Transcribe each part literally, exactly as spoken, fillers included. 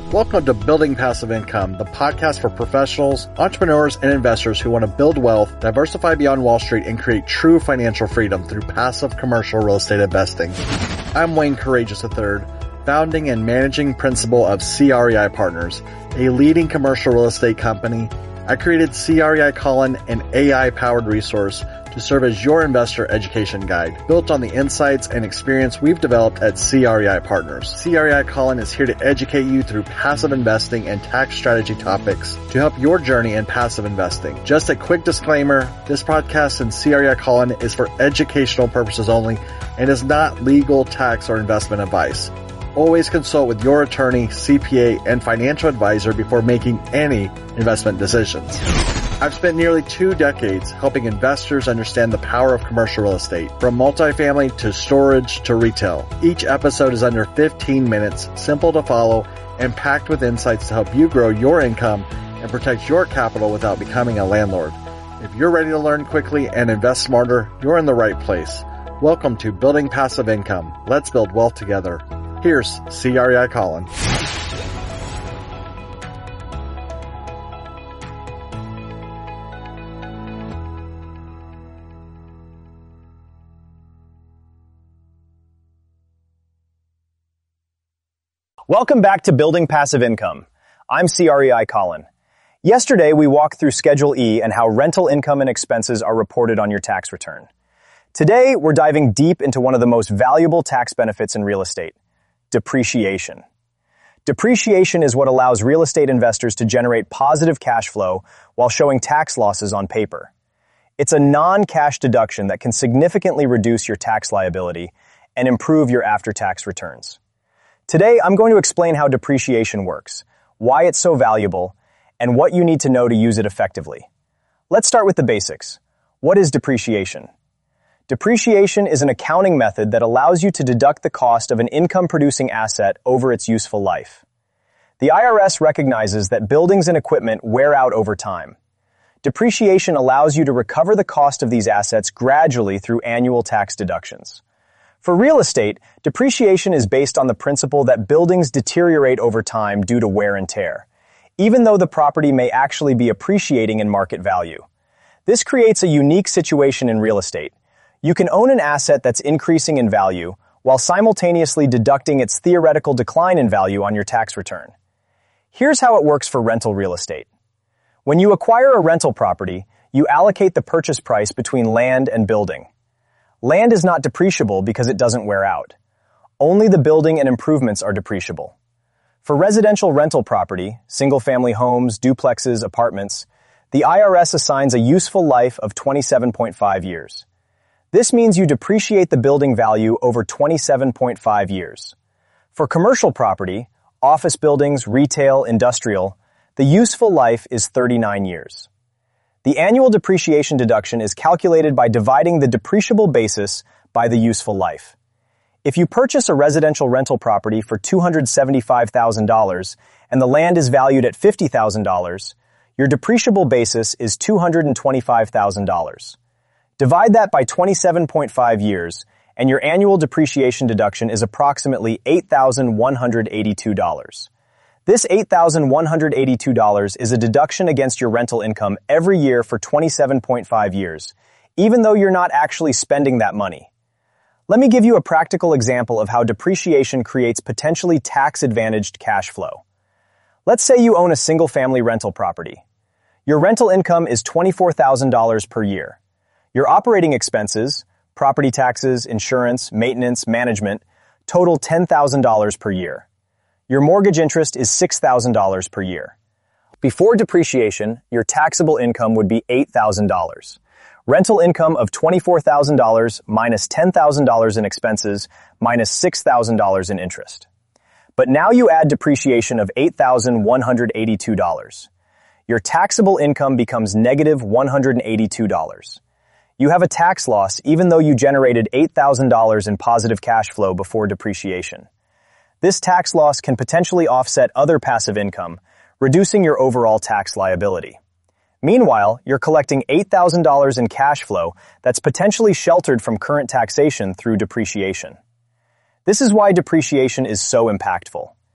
Welcome to Building Passive Income, the podcast for professionals, entrepreneurs, and investors who want to build wealth, diversify beyond Wall Street, and create true financial freedom through passive commercial real estate investing. I'm Wayne Courageous the third, founding and managing principal of C R E I Partners, a leading commercial real estate company. I created C R E I Colin, an A I-powered resource to serve as your investor education guide, built on the insights and experience we've developed at C R E I Partners. C R E I Colin is here to educate you through passive investing and tax strategy topics to help your journey in passive investing. Just a quick disclaimer, this podcast and C R E I Colin is for educational purposes only and is not legal, tax, or investment advice. Always consult with your attorney, C P A, and financial advisor before making any investment decisions. I've spent nearly two decades helping investors understand the power of commercial real estate, from multifamily to storage to retail. Each episode is under fifteen minutes, simple to follow, and packed with insights to help you grow your income and protect your capital without becoming a landlord. If you're ready to learn quickly and invest smarter, you're in the right place. Welcome to Building Passive Income. Let's build wealth together. Here's C R E I Colin. Welcome back to Building Passive Income. I'm C R E I Colin. Yesterday, we walked through Schedule E and how rental income and expenses are reported on your tax return. Today, we're diving deep into one of the most valuable tax benefits in real estate: depreciation. Depreciation is what allows real estate investors to generate positive cash flow while showing tax losses on paper. It's a non-cash deduction that can significantly reduce your tax liability and improve your after-tax returns. Today, I'm going to explain how depreciation works, why it's so valuable, and what you need to know to use it effectively. Let's start with the basics. What is depreciation? Depreciation is an accounting method that allows you to deduct the cost of an income-producing asset over its useful life. The I R S recognizes that buildings and equipment wear out over time. Depreciation allows you to recover the cost of these assets gradually through annual tax deductions. For real estate, depreciation is based on the principle that buildings deteriorate over time due to wear and tear, even though the property may actually be appreciating in market value. This creates a unique situation in real estate. You can own an asset that's increasing in value while simultaneously deducting its theoretical decline in value on your tax return. Here's how it works for rental real estate. When you acquire a rental property, you allocate the purchase price between land and building. Land is not depreciable because it doesn't wear out. Only the building and improvements are depreciable. For residential rental property, single-family homes, duplexes, apartments, the I R S assigns a useful life of twenty-seven point five years. This means you depreciate the building value over twenty-seven point five years. For commercial property, office buildings, retail, industrial, the useful life is thirty-nine years. The annual depreciation deduction is calculated by dividing the depreciable basis by the useful life. If you purchase a residential rental property for two hundred seventy-five thousand dollars and the land is valued at fifty thousand dollars, your depreciable basis is two hundred twenty-five thousand dollars. Divide that by twenty-seven point five years, and your annual depreciation deduction is approximately eight thousand one hundred eighty-two dollars. This eight thousand one hundred eighty-two dollars is a deduction against your rental income every year for twenty-seven point five years, even though you're not actually spending that money. Let me give you a practical example of how depreciation creates potentially tax-advantaged cash flow. Let's say you own a single-family rental property. Your rental income is twenty-four thousand dollars per year. Your operating expenses, property taxes, insurance, maintenance, management, total ten thousand dollars per year. Your mortgage interest is six thousand dollars per year. Before depreciation, your taxable income would be eight thousand dollars. Rental income of twenty-four thousand dollars minus ten thousand dollars in expenses minus six thousand dollars in interest. But now you add depreciation of eight thousand one hundred eighty-two dollars. Your taxable income becomes negative one hundred eighty-two dollars. You have a tax loss even though you generated eight thousand dollars in positive cash flow before depreciation. This tax loss can potentially offset other passive income, reducing your overall tax liability. Meanwhile, you're collecting eight thousand dollars in cash flow that's potentially sheltered from current taxation through depreciation. This is why depreciation is so impactful.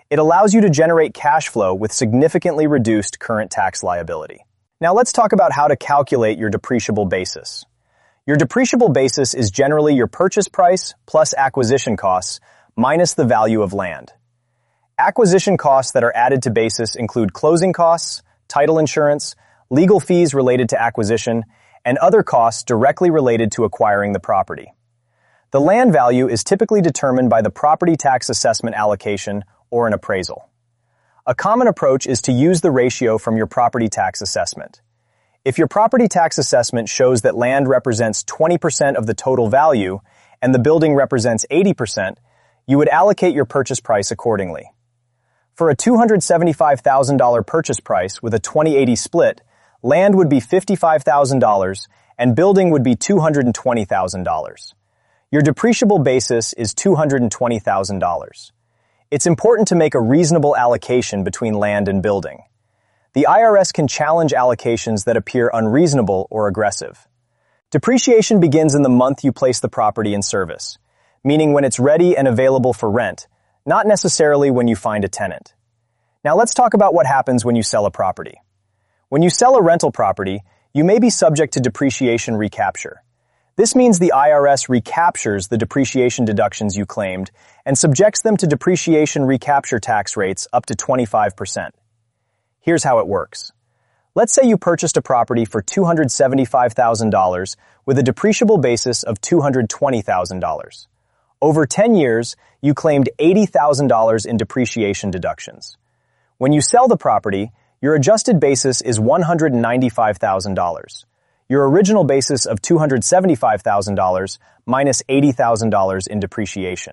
It allows you to generate cash flow with significantly reduced current tax liability. Now let's talk about how to calculate your depreciable basis. Your depreciable basis is generally your purchase price plus acquisition costs minus the value of land. Acquisition costs that are added to basis include closing costs, title insurance, legal fees related to acquisition, and other costs directly related to acquiring the property. The land value is typically determined by the property tax assessment allocation or an appraisal. A common approach is to use the ratio from your property tax assessment. If your property tax assessment shows that land represents twenty percent of the total value and the building represents eighty percent, you would allocate your purchase price accordingly. For a two hundred seventy-five thousand dollars purchase price with a twenty eighty split, land would be fifty-five thousand dollars and building would be two hundred twenty thousand dollars. Your depreciable basis is two hundred twenty thousand dollars. It's important to make a reasonable allocation between land and building. The I R S can challenge allocations that appear unreasonable or aggressive. Depreciation begins in the month you place the property in service, meaning when it's ready and available for rent, not necessarily when you find a tenant. Now let's talk about what happens when you sell a property. When you sell a rental property, you may be subject to depreciation recapture. This means the I R S recaptures the depreciation deductions you claimed and subjects them to depreciation recapture tax rates up to twenty-five percent. Here's how it works. Let's say you purchased a property for two hundred seventy-five thousand dollars with a depreciable basis of two hundred twenty thousand dollars. Over ten years, you claimed eighty thousand dollars in depreciation deductions. When you sell the property, your adjusted basis is one hundred ninety-five thousand dollars. Your original basis of two hundred seventy-five thousand dollars minus eighty thousand dollars in depreciation.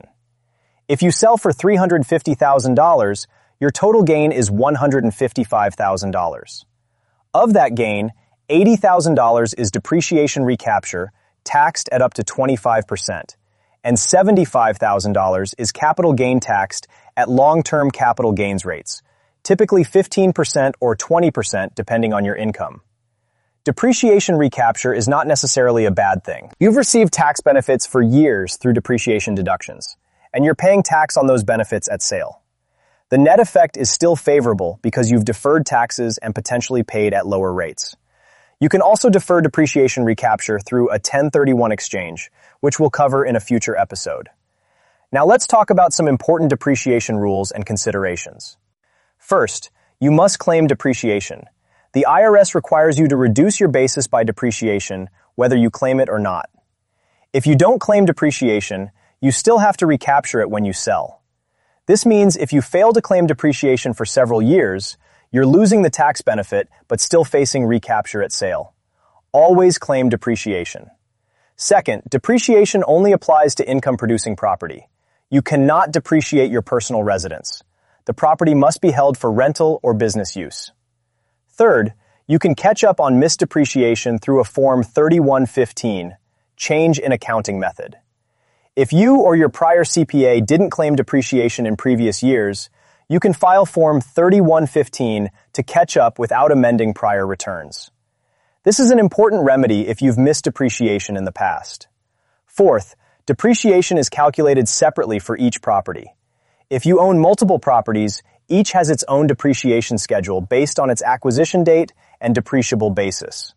If you sell for three hundred fifty thousand dollars, your total gain is one hundred fifty-five thousand dollars. Of that gain, eighty thousand dollars is depreciation recapture, taxed at up to twenty-five percent, and seventy-five thousand dollars is capital gain taxed at long-term capital gains rates, typically fifteen percent or twenty percent depending on your income. Depreciation recapture is not necessarily a bad thing. You've received tax benefits for years through depreciation deductions, and you're paying tax on those benefits at sale. The net effect is still favorable because you've deferred taxes and potentially paid at lower rates. You can also defer depreciation recapture through a ten thirty-one exchange, which we'll cover in a future episode. Now let's talk about some important depreciation rules and considerations. First, you must claim depreciation. The I R S requires you to reduce your basis by depreciation, whether you claim it or not. If you don't claim depreciation, you still have to recapture it when you sell. This means if you fail to claim depreciation for several years, you're losing the tax benefit but still facing recapture at sale. Always claim depreciation. Second, depreciation only applies to income-producing property. You cannot depreciate your personal residence. The property must be held for rental or business use. Third, you can catch up on missed depreciation through a Form thirty-one fifteen, Change in Accounting Method. If you or your prior C P A didn't claim depreciation in previous years, you can file Form thirty-one fifteen to catch up without amending prior returns. This is an important remedy if you've missed depreciation in the past. Fourth, depreciation is calculated separately for each property. If you own multiple properties, each has its own depreciation schedule based on its acquisition date and depreciable basis.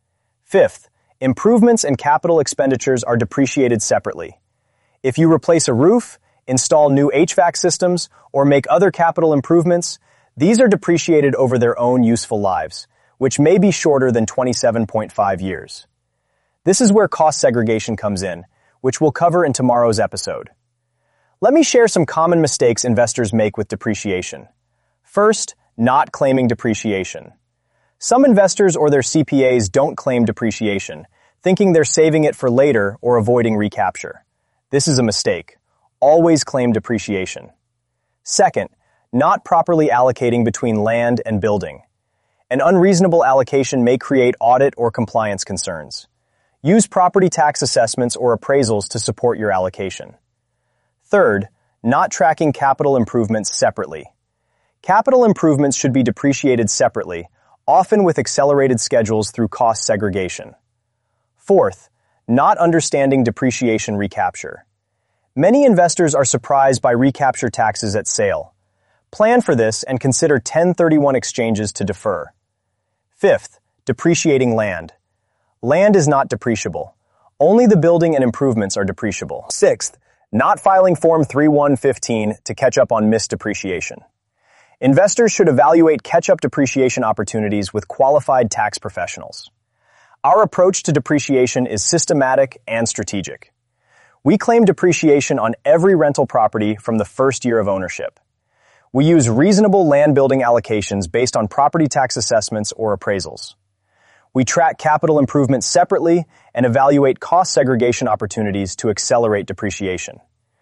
Fifth, improvements and capital expenditures are depreciated separately. If you replace a roof, install new H V A C systems, or make other capital improvements, these are depreciated over their own useful lives, which may be shorter than twenty-seven point five years. This is where cost segregation comes in, which we'll cover in tomorrow's episode. Let me share some common mistakes investors make with depreciation. First, not claiming depreciation. Some investors or their C P As don't claim depreciation, thinking they're saving it for later or avoiding recapture. This is a mistake. Always claim depreciation. Second, not properly allocating between land and building. An unreasonable allocation may create audit or compliance concerns. Use property tax assessments or appraisals to support your allocation. Third, not tracking capital improvements separately. Capital improvements should be depreciated separately, often with accelerated schedules through cost segregation. Fourth, not understanding depreciation recapture. Many investors are surprised by recapture taxes at sale, Plan for this and consider ten thirty-one exchanges to defer. Fifth, depreciating land. Land is not depreciable. Only the building and improvements are depreciable. Sixth, not filing Form thirty-one fifteen to catch up on missed depreciation. Investors should evaluate catch-up depreciation opportunities with qualified tax professionals. Our approach to depreciation is systematic and strategic. We claim depreciation on every rental property from the first year of ownership. We use reasonable land building allocations based on property tax assessments or appraisals. We track capital improvements separately and evaluate cost segregation opportunities to accelerate depreciation.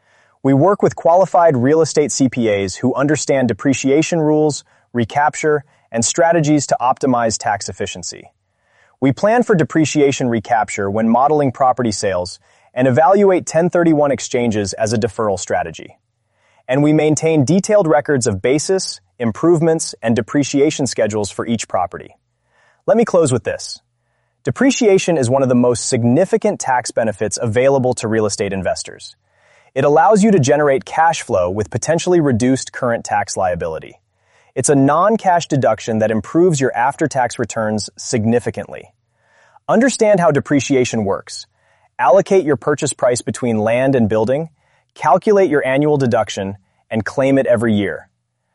We work with qualified real estate C P As who understand depreciation rules, recapture, and strategies to optimize tax efficiency. We plan for depreciation recapture when modeling property sales and evaluate ten thirty-one exchanges as a deferral strategy. And we maintain detailed records of basis, improvements, and depreciation schedules for each property. Let me close with this. Depreciation is one of the most significant tax benefits available to real estate investors. It allows you to generate cash flow with potentially reduced current tax liability. It's a non-cash deduction that improves your after-tax returns significantly. Understand how depreciation works. Allocate your purchase price between land and building, calculate your annual deduction, and claim it every year.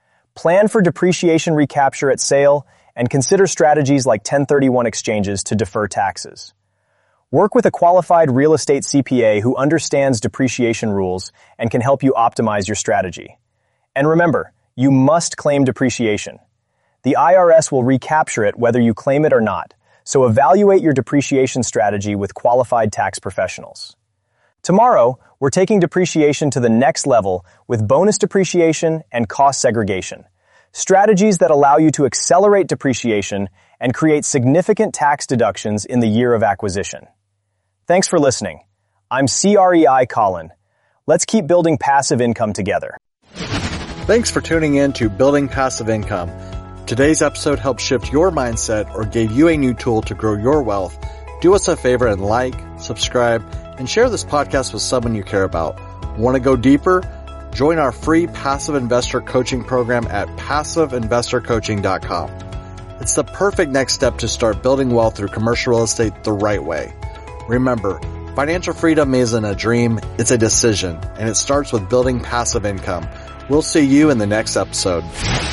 Plan for depreciation recapture at sale and consider strategies like ten thirty-one exchanges to defer taxes. Work with a qualified real estate C P A who understands depreciation rules and can help you optimize your strategy. And remember, you must claim depreciation. The I R S will recapture it whether you claim it or not, so evaluate your depreciation strategy with qualified tax professionals. Tomorrow, we're taking depreciation to the next level with bonus depreciation and cost segregation, strategies that allow you to accelerate depreciation and create significant tax deductions in the year of acquisition. Thanks for listening. I'm C R E I Colin. Let's keep building passive income together. Thanks for tuning in to Building Passive Income. Today's episode helped shift your mindset or gave you a new tool to grow your wealth. Do us a favor and like, subscribe, and share this podcast with someone you care about. Want to go deeper? Join our free passive investor coaching program at passive investor coaching dot com. It's the perfect next step to start building wealth through commercial real estate the right way. Remember, financial freedom isn't a dream, it's a decision, and it starts with building passive income. We'll see you in the next episode.